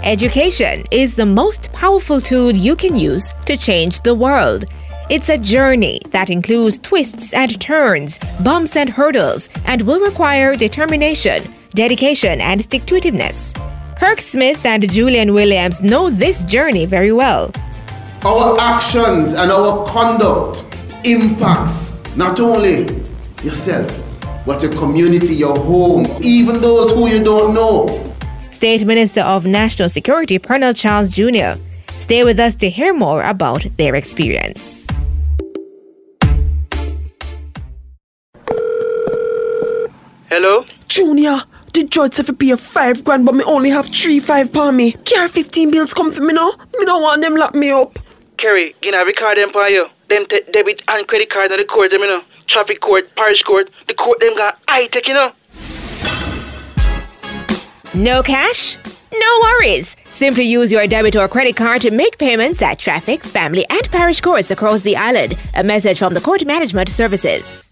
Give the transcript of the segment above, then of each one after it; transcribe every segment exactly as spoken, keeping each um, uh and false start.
Education is the most powerful tool you can use to change the world. It's a journey that includes twists and turns, bumps and hurdles, and will require determination, dedication, and stick-to-itiveness. Kirk Smith and Julian Williams know this journey very well. Our actions and our conduct impacts not only yourself, but your community, your home, even those who you don't know. State Minister of National Security, Pernell Charles Junior Stay with us to hear more about their experience. Hello? Junior, the judge said to pay five grand, but me only have three five per me. Care fifteen bills come for me now. Me don't want them lock me up. Kerry, give a record them for you. Them te- debit and credit card at the court, them, you know. Traffic court, parish court. The court, them got high-tech, you know. No cash? No worries. Simply use your debit or credit card to make payments at traffic, family, and parish courts across the island. A message from the Court Management Services.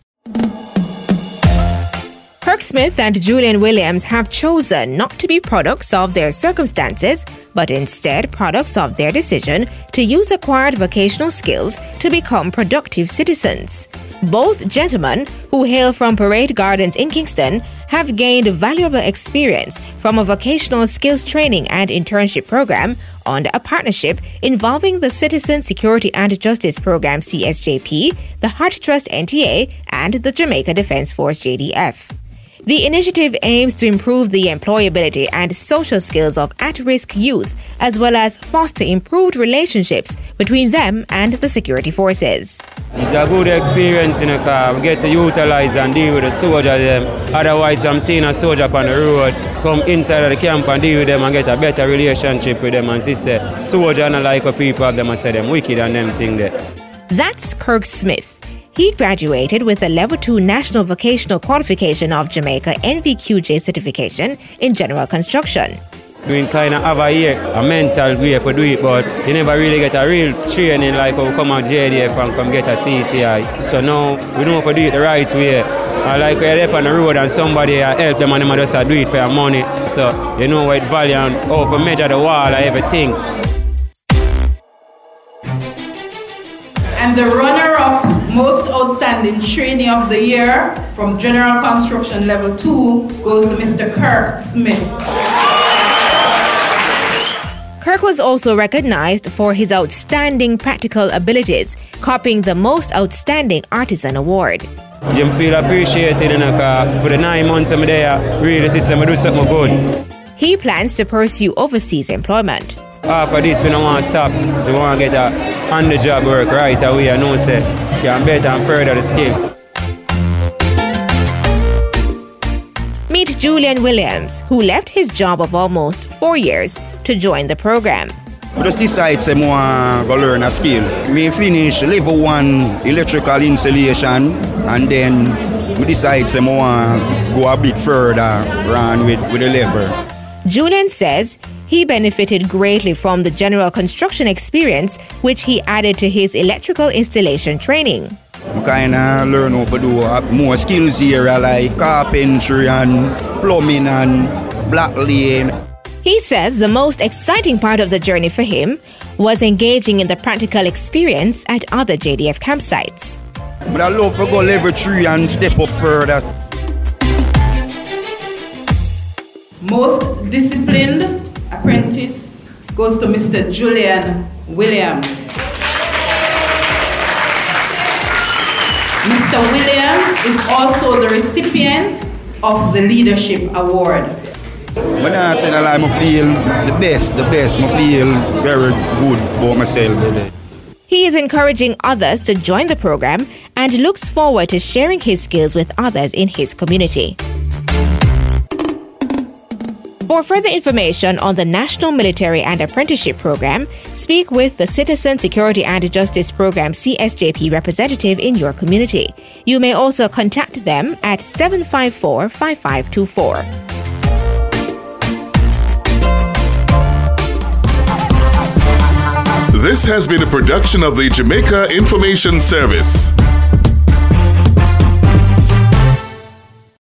Kirk Smith and Julian Williams have chosen not to be products of their circumstances, but instead products of their decision to use acquired vocational skills to become productive citizens. Both gentlemen, who hail from Parade Gardens in Kingston, have gained valuable experience from a vocational skills training and internship program under a partnership involving the Citizen Security and Justice Program C S J P, the Heart Trust N T A, and the Jamaica Defence Force J D F. The initiative aims to improve the employability and social skills of at-risk youth, as well as foster improved relationships between them and the security forces. It's a good experience in a car. We get to utilize and deal with the soldiers. Them. Otherwise, from seeing a soldier on the road, come inside of the camp and deal with them and get a better relationship with them. And see, say, soldier and like a people of them and say them wicked and them thing there. That's Kirk Smith. He graduated with a Level two National Vocational Qualification of Jamaica N V Q J certification in general construction. We kind of have a year, a mental way for do it, but you never really get a real training like how we come out J D F and come get a T T I. So now we know if we do it the right way. I like we're up on the road and somebody help them and them just do it for your money. So you know what value and how to measure the wall and everything. And the runner-up most outstanding trainee of the year from General Construction Level two goes to Mister Kirk Smith. Kirk was also recognized for his outstanding practical abilities, copying the Most Outstanding Artisan Award. You feel appreciated in a car. For the nine months I'm there, really see me do something good. He plans to pursue overseas employment. After this, we don't want to stop. We want to get a on-the-job work right away. I know, say, you can better and further the skill. Meet Julian Williams, who left his job of almost four years to join the program. I just decided to go learn a skill. We finish level one electrical installation, and then we decided to go a bit further run with, with the level. Julian says he benefited greatly from the general construction experience, which he added to his electrical installation training. I kind of learn how to do more skills here, like carpentry and plumbing and black laying. He says the most exciting part of the journey for him was engaging in the practical experience at other J D F campsites. But I love to go level three and step up further. Most disciplined apprentice goes to Mister Julian Williams. Mister Williams is also the recipient of the Leadership Award. When I tell you I feel the best, the best, I feel very good about myself. He is encouraging others to join the program and looks forward to sharing his skills with others in his community. For further information on the National Military and Apprenticeship Program, speak with the Citizen Security and Justice Program C S J P representative in your community. You may also contact them at seven five four, five five two four. This has been a production of the Jamaica Information Service.